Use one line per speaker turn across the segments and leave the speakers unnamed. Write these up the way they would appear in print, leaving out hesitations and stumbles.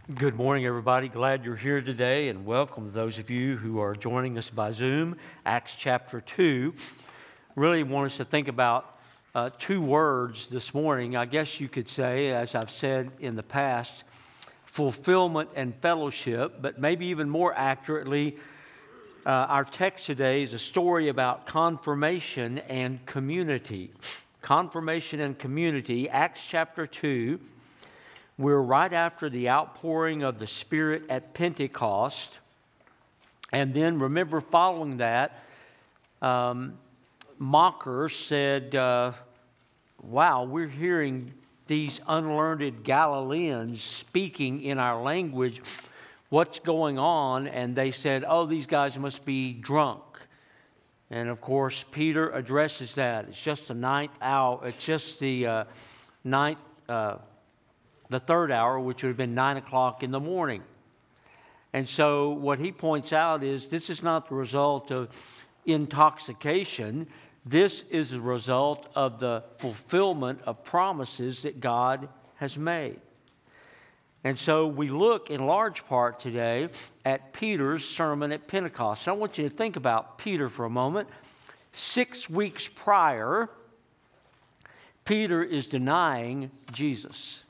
Good morning, everybody. Glad you're here today, and welcome to those of you who are joining us by Zoom. Acts chapter 2. Really want us to think about two words this morning. I guess you could say, as I've said in the past, fulfillment and fellowship, but maybe even more accurately, our text today is a story about confirmation and community. Confirmation and community, Acts chapter 2. We're right after the outpouring of the Spirit at Pentecost. And then, remember, following that, mockers said, wow, we're hearing these unlearned Galileans speaking in our language. What's going on? And they said, oh, these guys must be drunk. And, of course, Peter addresses that. It's just the ninth hour. It's just the the third hour, which would have been 9 o'clock in the morning. And so what he points out is this is not the result of intoxication. This is the result of the fulfillment of promises that God has made. And so we look in large part today at Peter's sermon at Pentecost. I want you to think about Peter for a moment. 6 weeks prior, Peter is denying Jesus.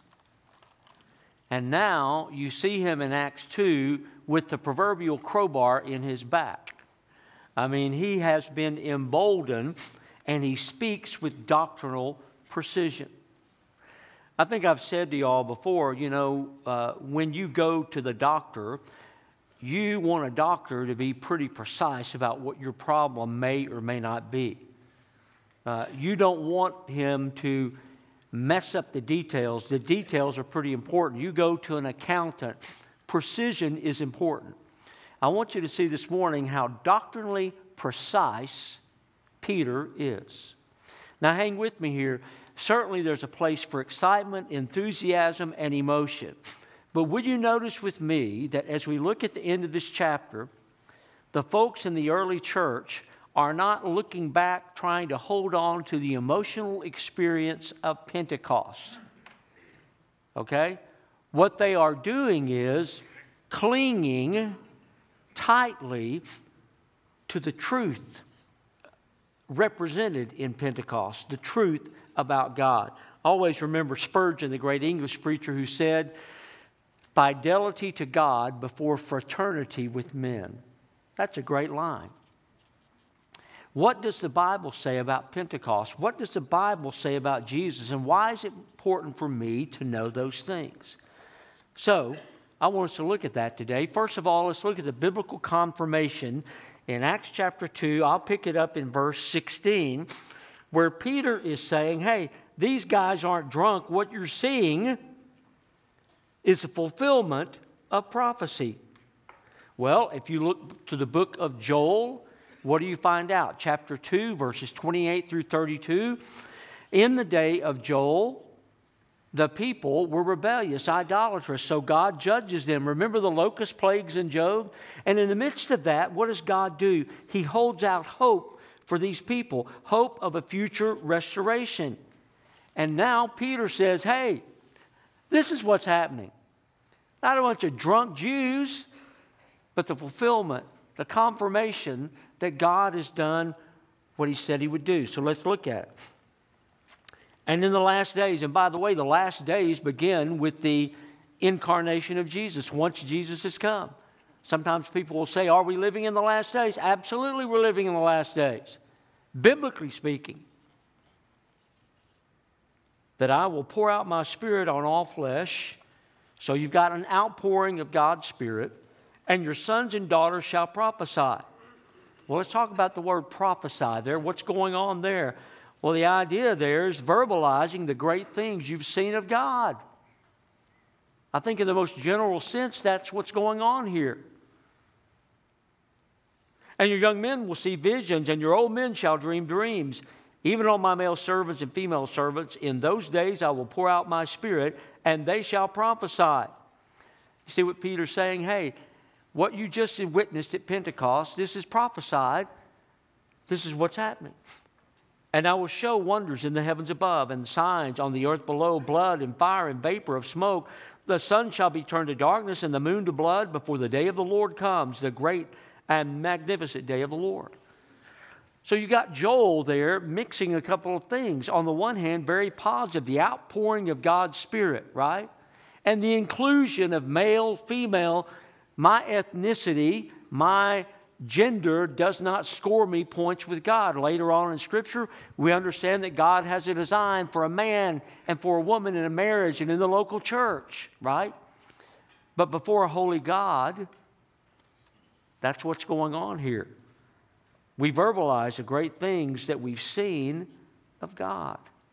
And now you see him in Acts 2 with the proverbial crowbar in his back. I mean, he has been emboldened and he speaks with doctrinal precision. I think I've said to y'all before, when you go to the doctor, you want a doctor to be pretty precise about what your problem may or may not be. You don't want him to mess up the details. The details are pretty important. You go to an accountant. Precision is important. I want you to see this morning how doctrinally precise Peter is. Now hang with me here. Certainly there's a place for excitement, enthusiasm, and emotion. But would you notice with me that as we look at the end of this chapter, the folks in the early church are not looking back trying to hold on to the emotional experience of Pentecost. Okay? What they are doing is clinging tightly to the truth represented in Pentecost, the truth about God. Always remember Spurgeon, the great English preacher, who said, "Fidelity to God before fraternity with men." That's a great line. What does the Bible say about Pentecost? What does the Bible say about Jesus? And why is it important for me to know those things? So, I want us to look at that today. First of all, let's look at the biblical confirmation in Acts chapter 2. I'll pick it up in verse 16, where Peter is saying, hey, these guys aren't drunk. What you're seeing is a fulfillment of prophecy. Well, if you look to the book of Joel, what do you find out? Chapter 2, verses 28 through 32. In the day of Joel, the people were rebellious, idolatrous, so God judges them. Remember the locust plagues in Job? And in the midst of that, what does God do? He holds out hope for these people, hope of a future restoration. And now Peter says, hey, this is what's happening. Not a bunch of drunk Jews, but the fulfillment, the confirmation that God has done what He said He would do. So let's look at it. And in the last days, and by the way, the last days begin with the incarnation of Jesus, once Jesus has come. Sometimes people will say, are we living in the last days? Absolutely, we're living in the last days. Biblically speaking, that I will pour out my Spirit on all flesh. So you've got an outpouring of God's Spirit, and your sons and daughters shall prophesy. Well, let's talk about the word prophesy there. What's going on there? Well, the idea there is verbalizing the great things you've seen of God. I think in the most general sense, that's what's going on here. And your young men will see visions, and your old men shall dream dreams. Even on my male servants and female servants, in those days I will pour out my Spirit, and they shall prophesy. You see what Peter's saying? Hey, what you just witnessed at Pentecost, this is prophesied. This is what's happening. And I will show wonders in the heavens above and signs on the earth below, blood and fire and vapor of smoke. the sun shall be turned to darkness and the moon to blood before the day of the Lord comes, the great and magnificent day of the Lord. So you got Joel there mixing a couple of things. On the one hand, very positive, the outpouring of God's Spirit, right? And the inclusion of male, female, my ethnicity, my gender does not score me points with God. Later on in Scripture, we understand that God has a design for a man and for a woman in a marriage and in the local church, right? But before a holy God, that's what's going on here. We verbalize the great things that we've seen of God.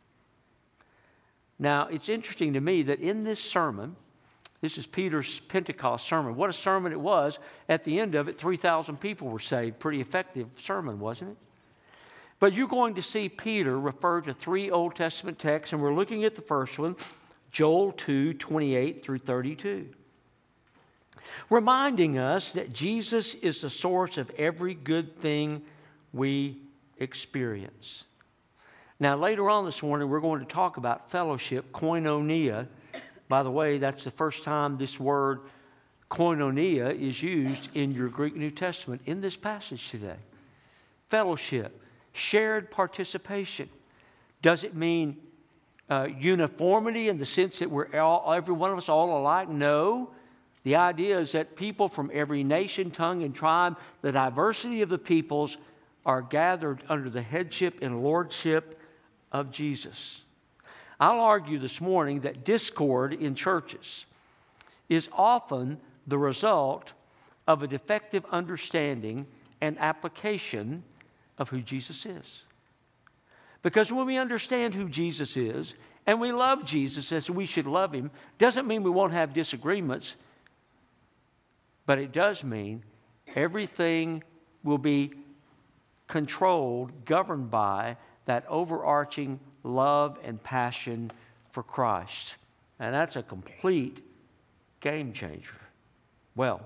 Now, it's interesting to me that in this sermon, this is Peter's Pentecost sermon. What a sermon it was. At the end of it, 3,000 people were saved. Pretty effective sermon, wasn't it? But you're going to see Peter refer to 3 Old Testament texts, and we're looking at the first one, Joel 2, 28 through 32. Reminding us that Jesus is the source of every good thing we experience. Now, later on this morning, we're going to talk about fellowship, koinonia. By the way, that's the first time this word koinonia is used in your Greek New Testament in this passage today. Fellowship, shared participation. Does it mean uniformity in the sense that we're every one of us all alike? No. The idea is that people from every nation, tongue, and tribe, the diversity of the peoples, are gathered under the headship and lordship of Jesus. I'll argue this morning that discord in churches is often the result of a defective understanding and application of who Jesus is. Because when we understand who Jesus is and we love Jesus as we should love Him, doesn't mean we won't have disagreements, but it does mean everything will be controlled, governed by that overarching love and passion for Christ. And that's a complete game changer. Well,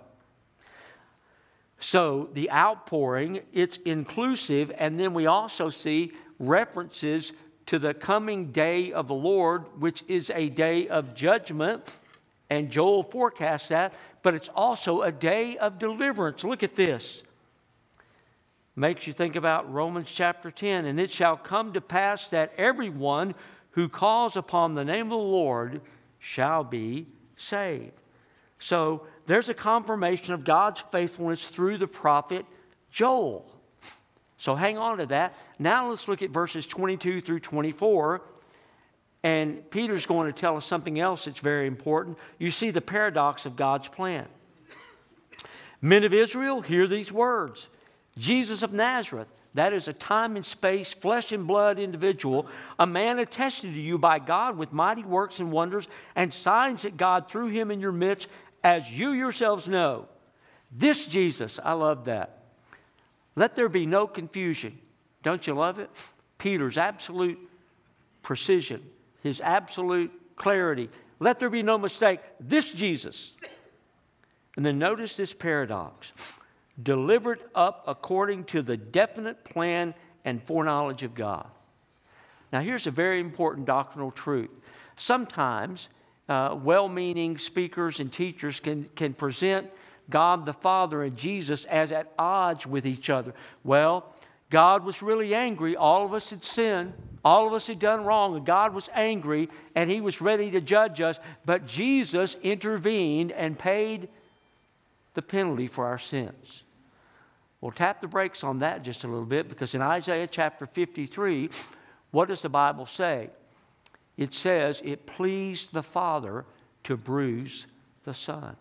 so the outpouring, it's inclusive, and then we also see references to the coming day of the Lord, which is a day of judgment, and Joel forecasts that, but it's also a day of deliverance. Look at this. Makes you think about Romans chapter 10. And it shall come to pass that everyone who calls upon the name of the Lord shall be saved. So there's a confirmation of God's faithfulness through the prophet Joel. So hang on to that. Now let's look at verses 22 through 24. And Peter's going to tell us something else that's very important. You see the paradox of God's plan. Men of Israel, hear these words. Jesus of Nazareth, that is a time and space, flesh and blood individual, a man attested to you by God with mighty works and wonders and signs that God through Him in your midst, as you yourselves know. This Jesus, I love that. Let there be no confusion. Don't you love it? Peter's absolute precision, his absolute clarity. Let there be no mistake. This Jesus. And then notice this paradox. Delivered up according to the definite plan and foreknowledge of God. Now here's a very important doctrinal truth. Sometimes well-meaning speakers and teachers can present God the Father and Jesus as at odds with each other. Well, God was really angry. All of us had sinned. All of us had done wrong. And God was angry and He was ready to judge us. But Jesus intervened and paid the penalty for our sins. We'll tap the brakes on that just a little bit, because in Isaiah chapter 53, what does the Bible say? It says, it pleased the Father to bruise the Son.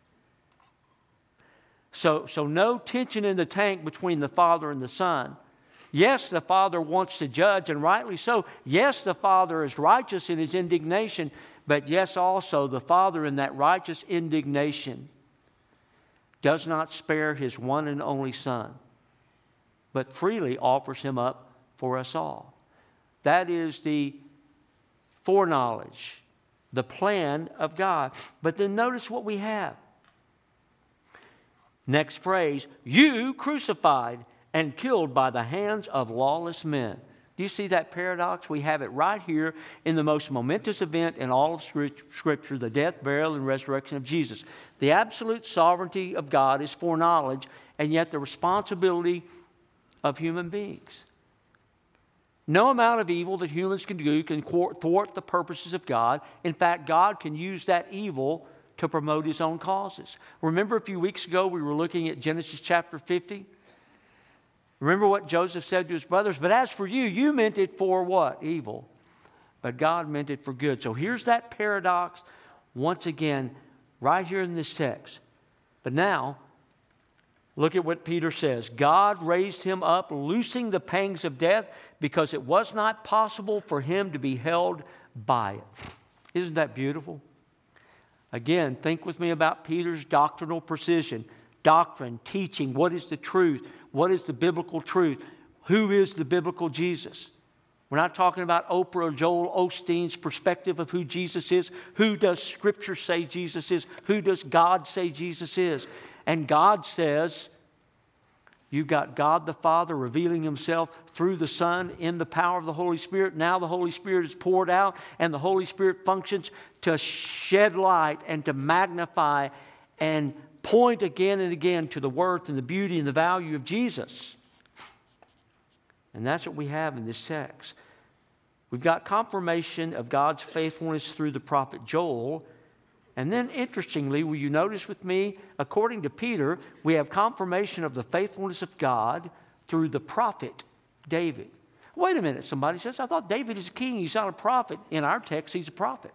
So no tension in the tank between the Father and the Son. Yes, the Father wants to judge, and rightly so. Yes, the Father is righteous in His indignation, but yes, also the Father in that righteous indignation does not spare His one and only Son, but freely offers Him up for us all. That is the foreknowledge, the plan of God. But then notice what we have. Next phrase, you crucified and killed by the hands of lawless men. Do you see that paradox? We have it right here in the most momentous event in all of Scripture, the death, burial, and resurrection of Jesus. The absolute sovereignty of God is foreknowledge, and yet the responsibility of human beings. No amount of evil that humans can do can thwart the purposes of God. In fact, God can use that evil to promote His own causes. Remember a few weeks ago we were looking at Genesis chapter 50? Remember what Joseph said to his brothers? But as for you, you meant it for what? Evil. But God meant it for good. So here's that paradox once again right here in this text. But now, look at what Peter says. God raised Him up, loosing the pangs of death, because it was not possible for Him to be held by it. Isn't that beautiful? Again, think with me about Peter's doctrinal precision. Doctrine, teaching, what is the truth? What is the biblical truth? Who is the biblical Jesus? We're not talking about Oprah or Joel Osteen's perspective of who Jesus is. Who does Scripture say Jesus is? Who does God say Jesus is? And God says, you've got God the Father revealing Himself through the Son in the power of the Holy Spirit. Now the Holy Spirit is poured out, and the Holy Spirit functions to shed light and to magnify and point again and again to the worth and the beauty and the value of Jesus. And that's what we have in this text. We've got confirmation of God's faithfulness through the prophet Joel. And then, interestingly, will you notice with me, according to Peter, we have confirmation of the faithfulness of God through the prophet David. Wait a minute, somebody says, I thought David is a king. He's not a prophet. In our text, he's a prophet.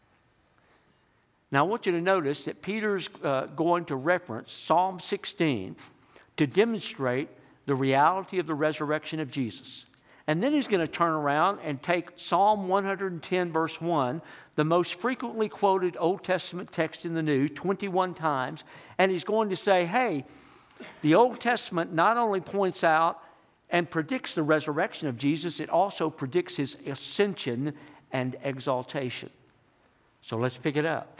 Now, I want you to notice that Peter's going to reference Psalm 16 to demonstrate the reality of the resurrection of Jesus. And then he's going to turn around and take Psalm 110, verse 1, the most frequently quoted Old Testament text in the New, 21 times, and he's going to say, hey, the Old Testament not only points out and predicts the resurrection of Jesus, it also predicts His ascension and exaltation. So let's pick it up.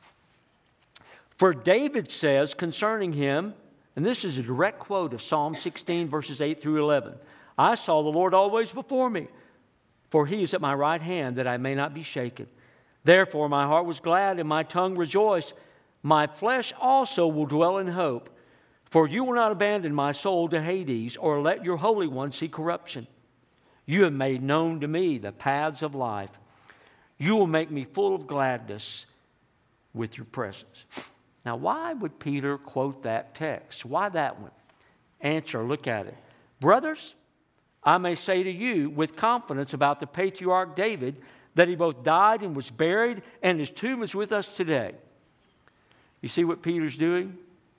For David says concerning Him, and this is a direct quote of Psalm 16, verses 8 through 11, I saw the Lord always before me, for He is at my right hand, that I may not be shaken. Therefore my heart was glad, and my tongue rejoiced. My flesh also will dwell in hope, for you will not abandon my soul to Hades, or let your Holy One see corruption. You have made known to me the paths of life. You will make me full of gladness with your presence. Now, why would Peter quote that text? Why that one? Answer, look at it. Brothers, I may say to you with confidence about the patriarch David that he both died and was buried, and his tomb is with us today. You see what Peter's doing?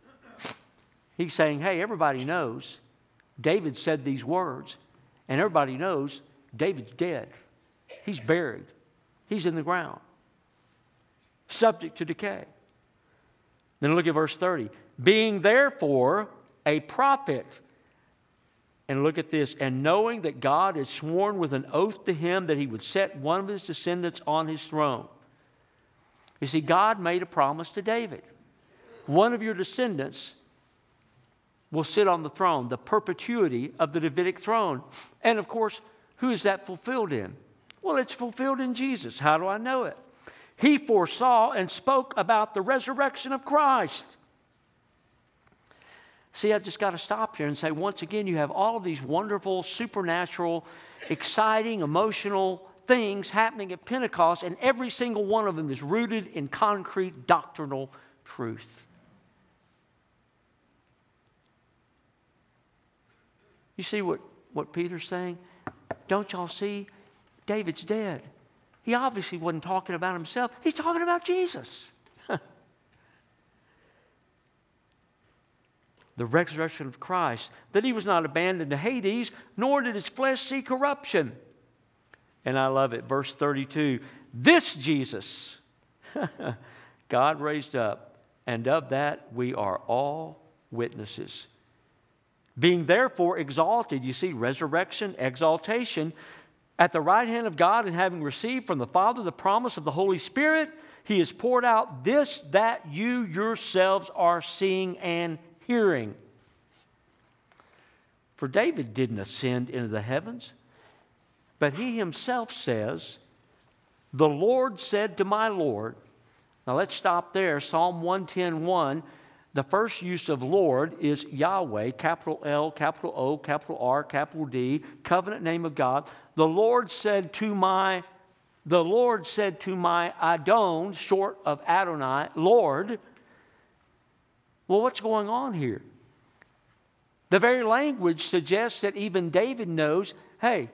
He's saying, hey, everybody knows David said these words, and everybody knows David's dead. He's buried. He's in the ground, subject to decay. Then look at verse 30. Being therefore a prophet, and look at this, and knowing that God had sworn with an oath to him that He would set one of His descendants on His throne. You see, God made a promise to David. One of your descendants will sit on the throne, the perpetuity of the Davidic throne. And of course, who is that fulfilled in? Well, it's fulfilled in Jesus. How do I know it? He foresaw and spoke about the resurrection of Christ. See, I just got to stop here and say, once again, you have all of these wonderful, supernatural, exciting, emotional things happening at Pentecost, and every single one of them is rooted in concrete doctrinal truth. You see what Peter's saying? Don't y'all see? David's dead. He obviously wasn't talking about himself. He's talking about Jesus. The resurrection of Christ, that He was not abandoned to Hades, nor did His flesh see corruption. And I love it, verse 32. This Jesus God raised up, and of that we are all witnesses. Being therefore exalted, you see, resurrection, exaltation, at the right hand of God, and having received from the Father the promise of the Holy Spirit, He has poured out this that you yourselves are seeing and hearing. For David didn't ascend into the heavens. But he himself says, the Lord said to my Lord. Now let's stop there. Psalm 110:1. The first use of Lord is Yahweh, capital L, capital O, capital R, capital D, covenant name of God. The Lord said to my Adon, short of Adonai, Lord. Well, what's going on here? The very language suggests that even David knows, hey,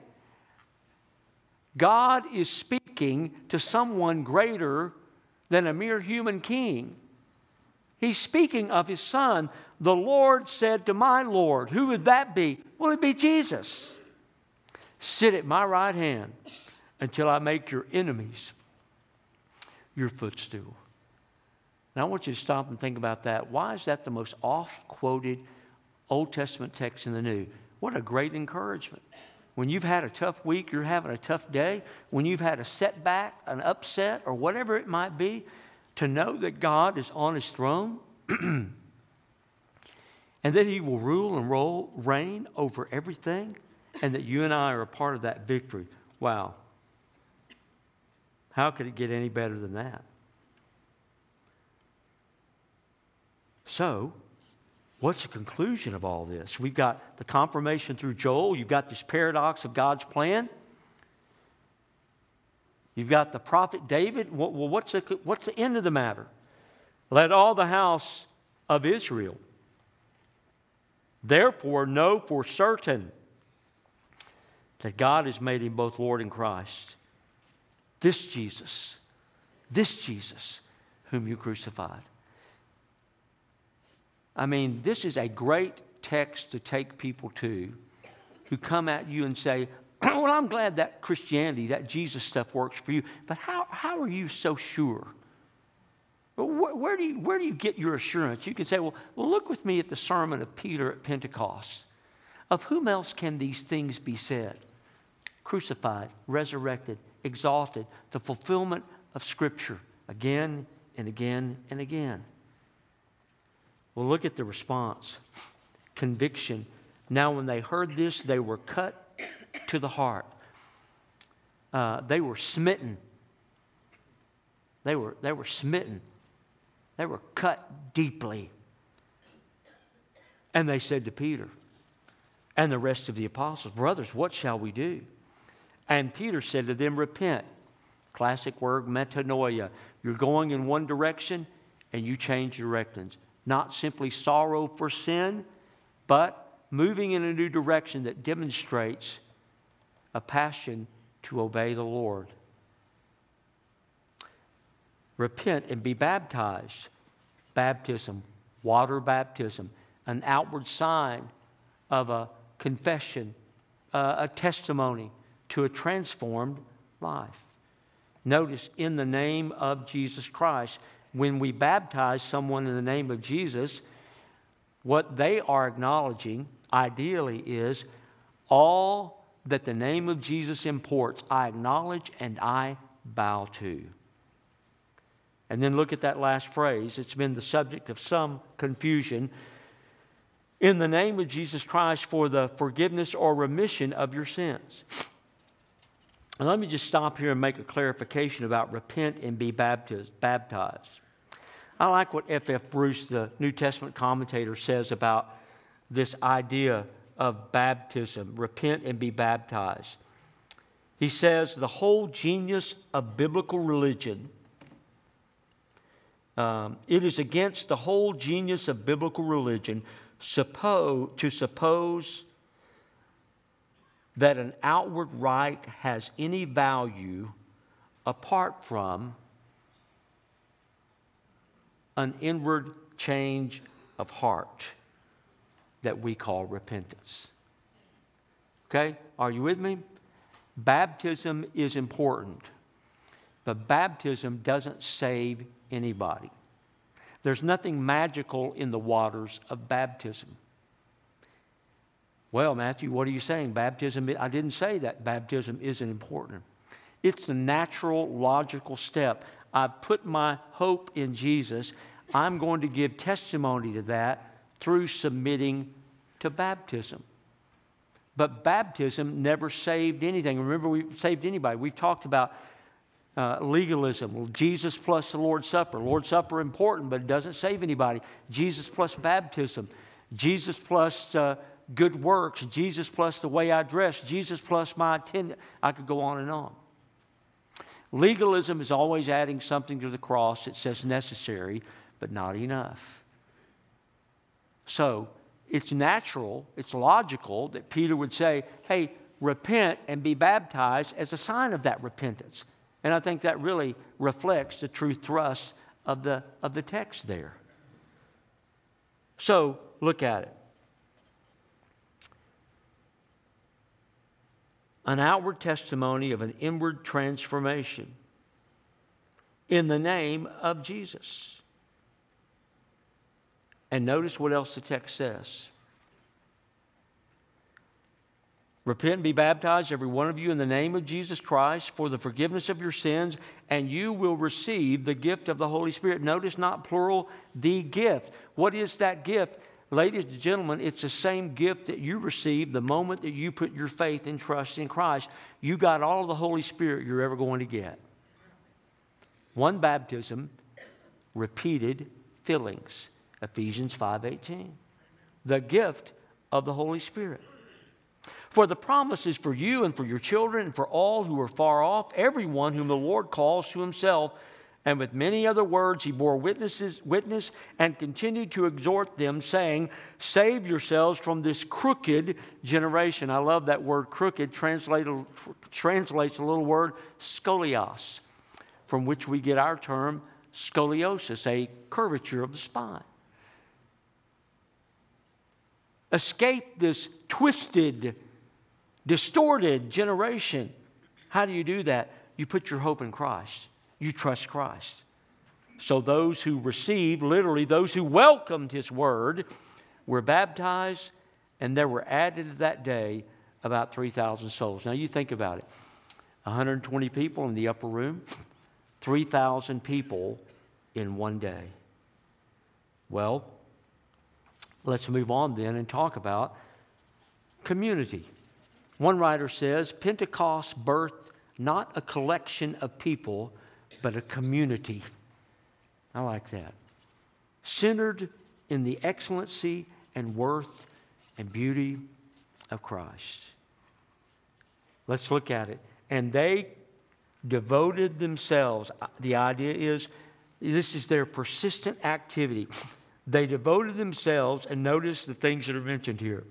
God is speaking to someone greater than a mere human king. He's speaking of his son. The Lord said to my Lord. Who would that be? Well, it'd be Jesus. Sit at my right hand until I make your enemies your footstool. Now, I want you to stop and think about that. Why is that the most oft-quoted Old Testament text in the New? What a great encouragement. When you've had a tough week, you're having a tough day, when you've had a setback, an upset, or whatever it might be, to know that God is on His throne and that He will rule and reign over everything, and that you and I are a part of that victory. Wow. How could it get any better than that? So, what's the conclusion of all this? We've got the confirmation through Joel. You've got this paradox of God's plan. You've got the prophet David. Well, what's the end of the matter? Let all the house of Israel therefore know for certain that God has made Him both Lord and Christ. This Jesus whom you crucified. I mean, this is a great text to take people to who come at you and say, well, I'm glad that Christianity, that Jesus stuff works for you, but how are you so sure? Where do you get your assurance? You can say, well, look with me at the sermon of Peter at Pentecost. Of whom else can these things be said? Crucified, resurrected, exalted, the fulfillment of Scripture again and again and again. Well, look at the response. Conviction. Now, when they heard this, they were cut to the heart. They were smitten. They were smitten. They were cut deeply. And they said to Peter and the rest of the apostles, brothers, what shall we do? And Peter said to them, repent. Classic word, metanoia. You're going in one direction and you change directions. Not simply sorrow for sin, but moving in a new direction that demonstrates a passion to obey the Lord. Repent and be baptized. Baptism, water baptism, an outward sign of a confession, a testimony to a transformed life. Notice, in the name of Jesus Christ. When we baptize someone in the name of Jesus, what they are acknowledging, ideally, is all that the name of Jesus imports, I acknowledge and I bow to. And then look at that last phrase. It's been the subject of some confusion. In the name of Jesus Christ for the forgiveness or remission of your sins. And let me just stop here and make a clarification about repent and be baptized. I like what F.F. Bruce, the New Testament commentator, says about this idea of baptism, repent and be baptized. He says the whole genius of biblical religion, it is against the whole genius of biblical religion to suppose that an outward rite has any value apart from an inward change of heart that we call repentance. Okay? Are you with me? Baptism is important, but baptism doesn't save anybody. There's nothing magical in the waters of baptism. Well, Matthew, what are you saying? Baptism, I didn't say that baptism isn't important. It's the natural, logical step. I've put my hope in Jesus. I'm going to give testimony to that through submitting to baptism. But baptism never saved anything. Remember, we saved anybody. We've talked about legalism. Well, Jesus plus the Lord's Supper. Lord's Supper important, but it doesn't save anybody. Jesus plus baptism. Jesus plus good works. Jesus plus the way I dress. Jesus plus my attendance. I could go on and on. Legalism is always adding something to the cross. It says necessary, but not enough. So, it's natural, it's logical that Peter would say, hey, repent and be baptized as a sign of that repentance. And I think that really reflects the true thrust of the text there. So, look at it. An outward testimony of an inward transformation in the name of Jesus. And notice what else the text says. Repent and be baptized, every one of you, in the name of Jesus Christ for the forgiveness of your sins, and you will receive the gift of the Holy Spirit. Notice not plural, the gift. What is that gift? Ladies and gentlemen, it's the same gift that you received the moment that you put your faith and trust in Christ. You got all of the Holy Spirit you're ever going to get. One baptism, repeated fillings. Ephesians 5:18. The gift of the Holy Spirit. For the promise is for you and for your children and for all who are far off, everyone whom the Lord calls to himself. And with many other words he bore witness and continued to exhort them, saying, save yourselves from this crooked generation. I love that word crooked. Translates a little word, scolios, from which we get our term scoliosis, a curvature of the spine. Escape this twisted, distorted generation. How do you do that? You put your hope in Christ. You trust Christ. So those who received, literally those who welcomed his word, were baptized, and there were added that day about 3,000 souls. Now you think about it. 120 people in the upper room, 3,000 people in one day. Well, let's move on then and talk about community. One writer says, Pentecost birthed not a collection of people, but a community. I like that. Centered in the excellency and worth and beauty of Christ. Let's look at it. And they devoted themselves. The idea is, this is their persistent activity. They devoted themselves, and notice the things that are mentioned here,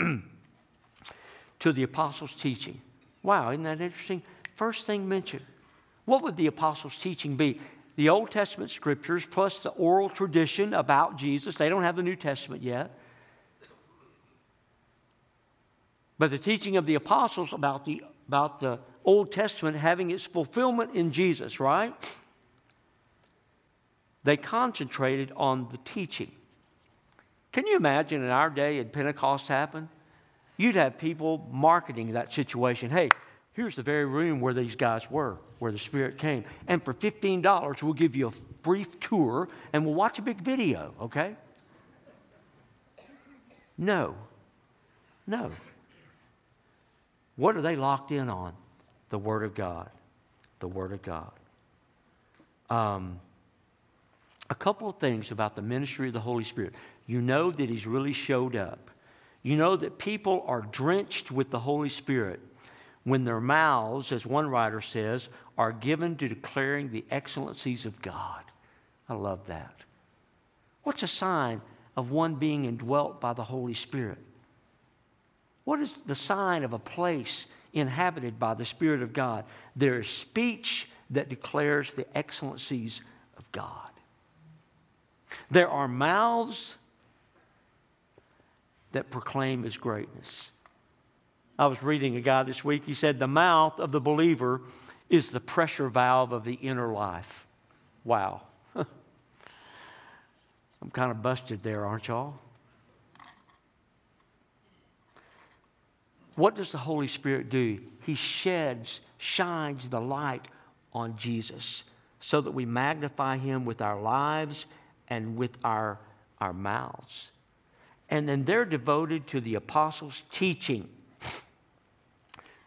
to the apostles' teaching. Wow, isn't that interesting? First thing mentioned. What would the apostles' teaching be? The Old Testament scriptures plus the oral tradition about Jesus. They don't have the New Testament yet. But the teaching of the apostles about the Old Testament having its fulfillment in Jesus, right? They concentrated on the teaching. Can you imagine in our day at Pentecost happened? You'd have people marketing that situation. Hey, here's the very room where these guys were, where the Spirit came. And for $15, we'll give you a brief tour and we'll watch a big video, okay? No. What are they locked in on? The Word of God. The Word of God. A couple of things about the ministry of the Holy Spirit. You know that He's really showed up. You know that people are drenched with the Holy Spirit when their mouths, as one writer says, are given to declaring the excellencies of God. I love that. What's a sign of one being indwelt by the Holy Spirit? What is the sign of a place inhabited by the Spirit of God? There is speech that declares the excellencies of God. There are mouths that proclaim His greatness. I was reading a guy this week. He said, the mouth of the believer is the pressure valve of the inner life. Wow. I'm kind of busted there, aren't y'all? What does the Holy Spirit do? He shines the light on Jesus so that we magnify Him with our lives and with our mouths. And then they're devoted to the apostles' teaching.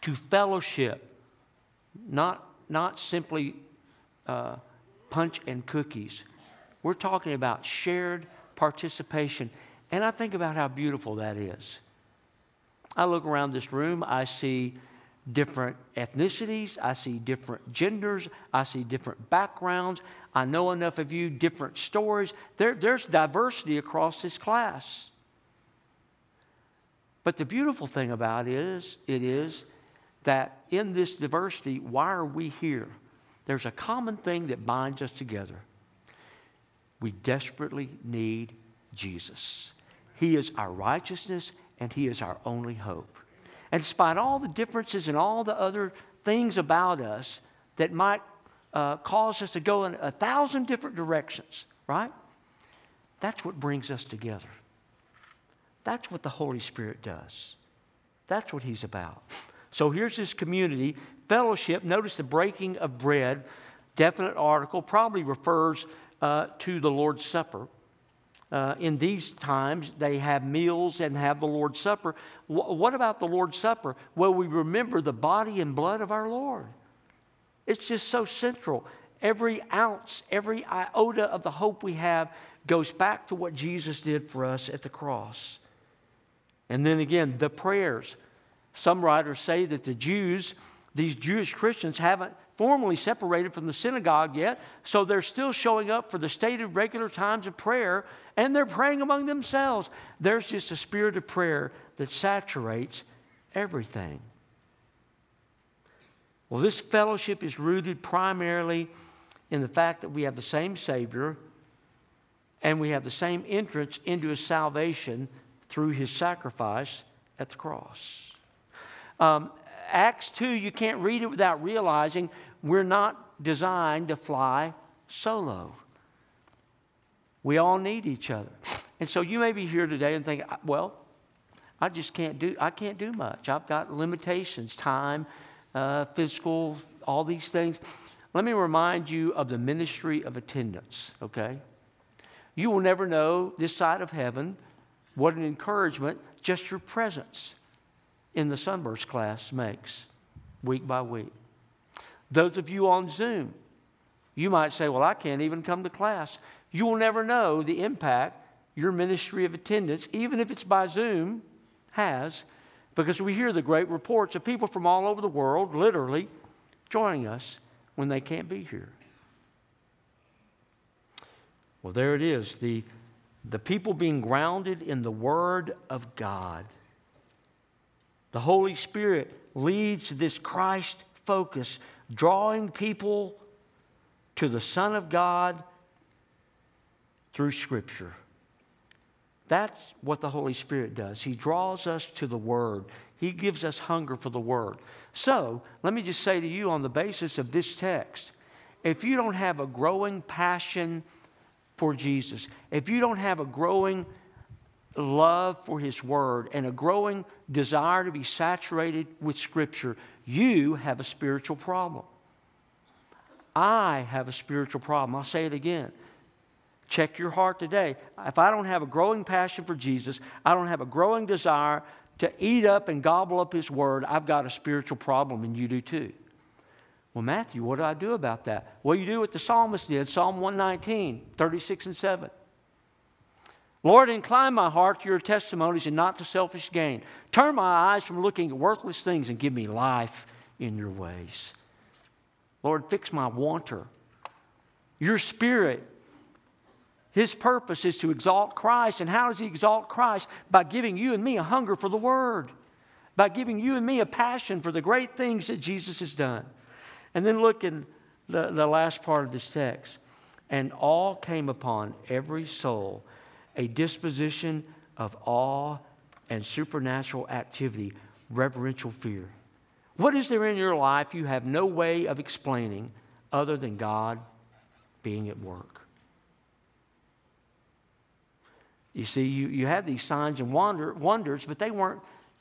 to fellowship, not simply punch and cookies. We're talking about shared participation. And I think about how beautiful that is. I look around this room, I see different ethnicities, I see different genders, I see different backgrounds. I know enough of you, different stories. There's diversity across this class. But the beautiful thing about it is that in this diversity, why are we here? There's a common thing that binds us together. We desperately need Jesus. He is our righteousness, and He is our only hope. And despite all the differences and all the other things about us that might cause us to go in 1,000 different directions, right? That's what brings us together. That's what the Holy Spirit does. That's what He's about. So here's this community, fellowship. Notice the breaking of bread, definite article, probably refers to the Lord's Supper. In these times, they have meals and have the Lord's Supper. What about the Lord's Supper? Well, we remember the body and blood of our Lord. It's just so central. Every ounce, every iota of the hope we have goes back to what Jesus did for us at the cross. And then again, the prayers. Some writers say that the Jews, these Jewish Christians, haven't formally separated from the synagogue yet, so they're still showing up for the stated regular times of prayer, and they're praying among themselves. There's just a spirit of prayer that saturates everything. Well, this fellowship is rooted primarily in the fact that we have the same Savior and we have the same entrance into His salvation through His sacrifice at the cross. Acts 2, you can't read it without realizing we're not designed to fly solo. We all need each other. And so you may be here today and think, well, I can't do much. I've got limitations, time, physical, all these things. Let me remind you of the ministry of attendance, okay? You will never know this side of heaven what an encouragement just your presence in the Sunburst class makes week by week. Those of you on Zoom, you might say, well, I can't even come to class. You will never know the impact your ministry of attendance, even if it's by Zoom, has, because we hear the great reports of people from all over the world, literally, joining us when they can't be here. Well, there it is, the people being grounded in the Word of God. The Holy Spirit leads this Christ focus, drawing people to the Son of God through Scripture. That's what the Holy Spirit does. He draws us to the Word. He gives us hunger for the Word. So, let me just say to you on the basis of this text, if you don't have a growing passion for Jesus, if you don't have a growing love for His Word and a growing desire to be saturated with Scripture, you have a spiritual problem. I have a spiritual problem. I'll say it again. Check your heart today. If I don't have a growing passion for Jesus, I don't have a growing desire to eat up and gobble up His Word, I've got a spiritual problem, and you do too. Well, Matthew, what do I do about that? Well, you do what the psalmist did, Psalm 119, 36 and 7. Lord, incline my heart to your testimonies and not to selfish gain. Turn my eyes from looking at worthless things and give me life in your ways. Lord, fix my wanter. Your Spirit, His purpose is to exalt Christ. And how does He exalt Christ? By giving you and me a hunger for the Word. By giving you and me a passion for the great things that Jesus has done. And then look in the last part of this text. And all came upon every soul a disposition of awe and supernatural activity, reverential fear. What is there in your life you have no way of explaining other than God being at work? You see, you have these signs and wonders, but they weren't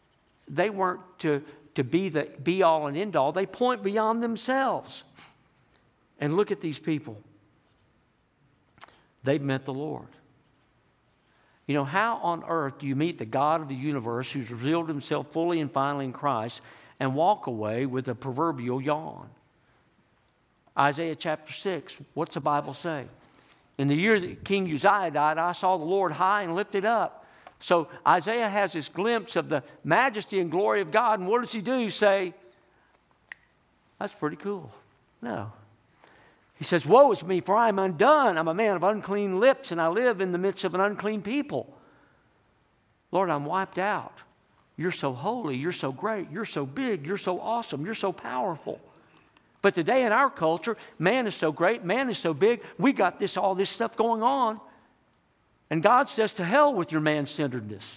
to be the be-all and end-all. They point beyond themselves. And look at these people. They've met the Lord. You know, how on earth do you meet the God of the universe who's revealed Himself fully and finally in Christ, and walk away with a proverbial yawn. Isaiah chapter 6, what's the Bible say? In the year that King Uzziah died, I saw the Lord high and lifted up. So Isaiah has this glimpse of the majesty and glory of God. And what does he do? Say, that's pretty cool. No. He says, woe is me, for I am undone. I'm a man of unclean lips, and I live in the midst of an unclean people. Lord, I'm wiped out. You're so holy. You're so great. You're so big. You're so awesome. You're so powerful. But today in our culture, man is so great. Man is so big. We got all this stuff going on. And God says, to hell with your man-centeredness.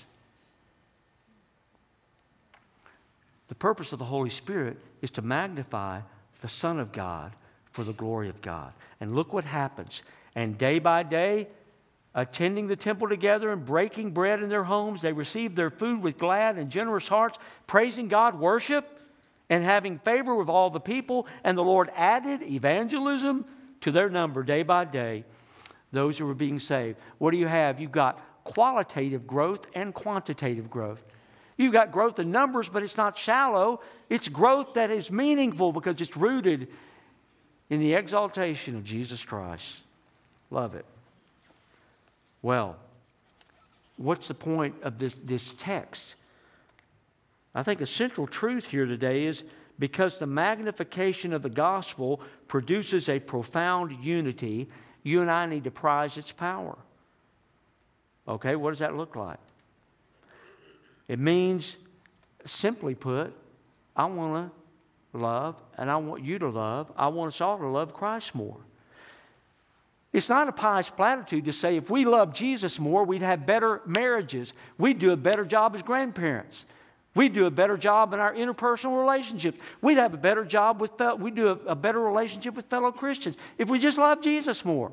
The purpose of the Holy Spirit is to magnify the Son of God for the glory of God. And look what happens. And day by day, attending the temple together and breaking bread in their homes, they received their food with glad and generous hearts, praising God, worship, and having favor with all the people. And the Lord added evangelism to their number day by day, those who were being saved. What do you have? You've got qualitative growth and quantitative growth. You've got growth in numbers, but it's not shallow. It's growth that is meaningful because it's rooted in the exaltation of Jesus Christ. Love it. Well, what's the point of this text? I think a central truth here today is because the magnification of the gospel produces a profound unity, you and I need to prize its power. Okay, what does that look like? It means, simply put, I want to love, and I want you to love. I want us all to love Christ more. It's not a pious platitude to say if we love Jesus more, we'd have better marriages. We'd do a better job as grandparents. We'd do a better job in our interpersonal relationships. We'd have a better job we'd do a better relationship with fellow Christians if we just love Jesus more.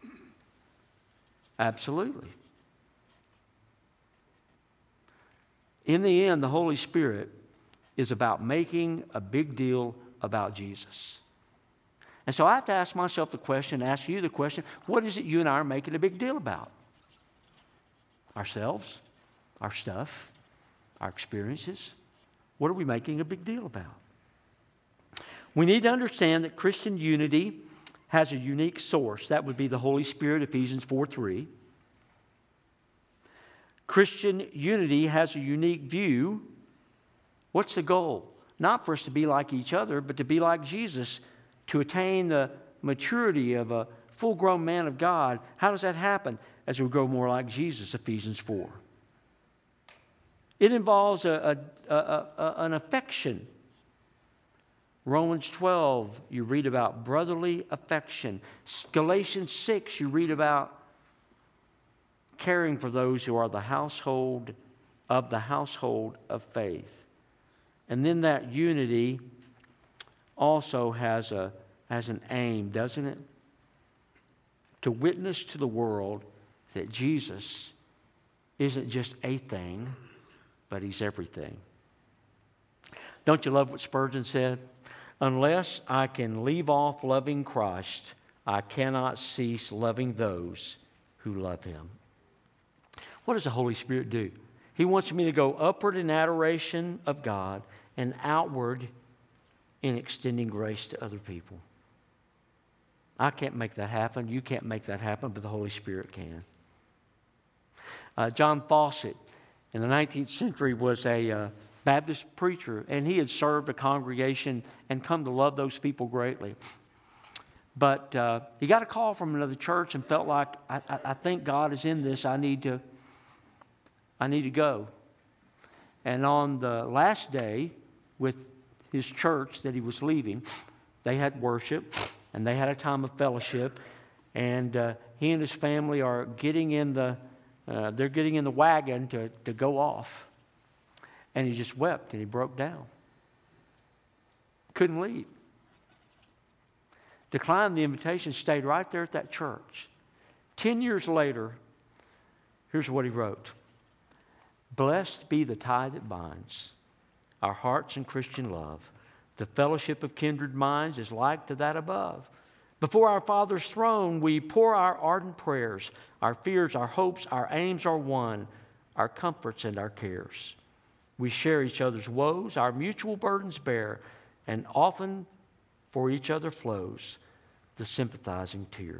Absolutely. In the end, the Holy Spirit is about making a big deal about Jesus. And so I have to ask myself the question, ask you the question, what is it you and I are making a big deal about? Ourselves? Our stuff? Our experiences? What are we making a big deal about? We need to understand that Christian unity has a unique source. That would be the Holy Spirit, Ephesians 4:3. Christian unity has a unique view. What's the goal? Not for us to be like each other, but to be like Jesus, to attain the maturity of a full-grown man of God. How does that happen? As we grow more like Jesus, Ephesians 4. It involves an affection. Romans 12, you read about brotherly affection. Galatians 6, you read about caring for those who are the household of faith. And then that unity also has an aim, doesn't it? To witness to the world that Jesus isn't just a thing, but He's everything. Don't you love what Spurgeon said? Unless I can leave off loving Christ, I cannot cease loving those who love Him. What does the Holy Spirit do? He wants me to go upward in adoration of God and outward in extending grace to other people. I can't make that happen. You can't make that happen, but the Holy Spirit can. John Fawcett in the 19th century was a Baptist preacher, and he had served a congregation and come to love those people greatly. But he got a call from another church and felt like, I think God is in this. I need to go. And on the last day with his church that he was leaving, they had worship and they had a time of fellowship. And he and his family are getting in the wagon to go off. And he just wept and he broke down. Couldn't leave. Declined the invitation, stayed right there at that church. 10 years later, here's what he wrote. Blessed be the tie that binds our hearts in Christian love. The fellowship of kindred minds is like to that above. Before our Father's throne, we pour our ardent prayers. Our fears, our hopes, our aims are one, our comforts and our cares. We share each other's woes, our mutual burdens bear, and often for each other flows the sympathizing tear.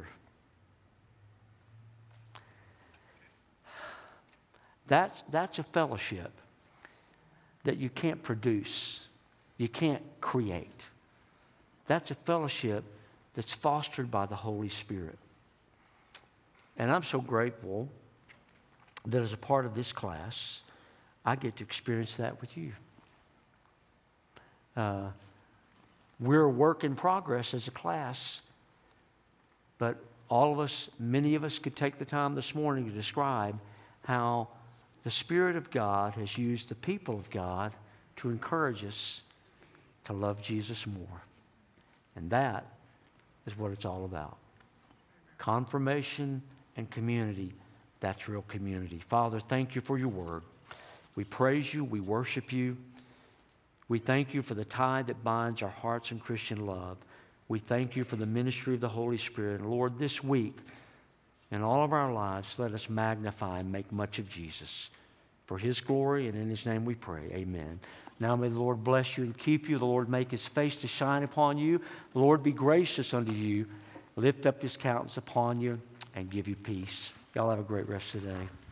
That's a fellowship that you can't produce. You can't create. That's a fellowship that's fostered by the Holy Spirit. And I'm so grateful that as a part of this class, I get to experience that with you. We're a work in progress as a class, but all of us, many of us could take the time this morning to describe how the Spirit of God has used the people of God to encourage us to love Jesus more. And that is what it's all about. Confirmation and community, that's real community. Father, thank you for your word. We praise you. We worship you. We thank you for the tie that binds our hearts in Christian love. We thank you for the ministry of the Holy Spirit. And Lord, this week, in all of our lives, let us magnify and make much of Jesus. For his glory and in his name we pray. Amen. Now may the Lord bless you and keep you. The Lord make his face to shine upon you. The Lord be gracious unto you. Lift up his countenance upon you and give you peace. Y'all have a great rest of the day.